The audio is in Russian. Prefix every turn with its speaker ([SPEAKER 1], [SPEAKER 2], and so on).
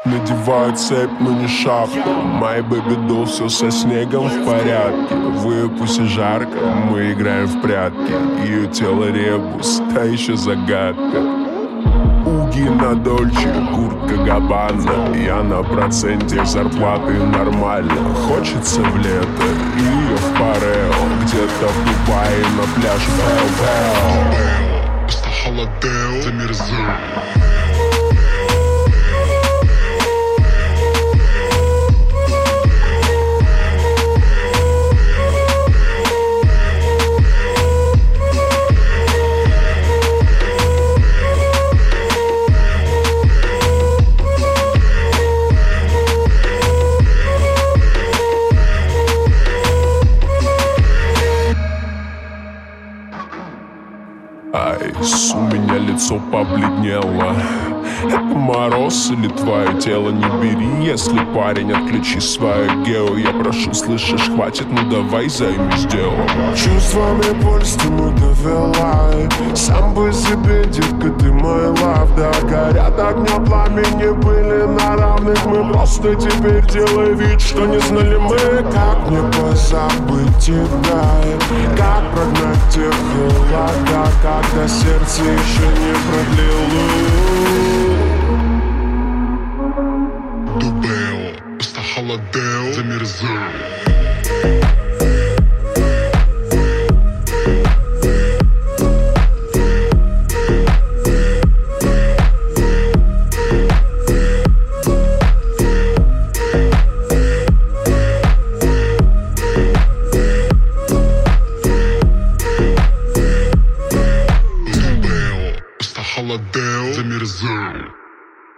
[SPEAKER 1] Надеваю цепь, но не шапку. My baby doll, все со снегом в порядке. В ее пусть жарко, мы играем в прятки. Ее тело ребус, та еще загадка. Уги на Дольче, куртка Габбана. Я на проценте зарплаты нормально. Хочется в лето, ее в парео. Где-то в Дубае на пляже Пэл-Пэл.
[SPEAKER 2] Просто холодео, замерзаю.
[SPEAKER 1] Айс, у меня лицо побледнело. Это мороз или твое тело? Не бери, если парень, отключи свое гео. Я прошу, слышишь, хватит, ну давай займись делом.
[SPEAKER 3] Чувствами пульс ты мы довела. Сам по себе, детка, ты мой лав. Да, горят огня пламени, были на равных. Мы просто теперь делай вид, что не знали мы. Как мне позабыть тебя? Как прогнать тех холода, когда сердце еще не продлило?
[SPEAKER 2] Дубео, просто холодео, замерзаю.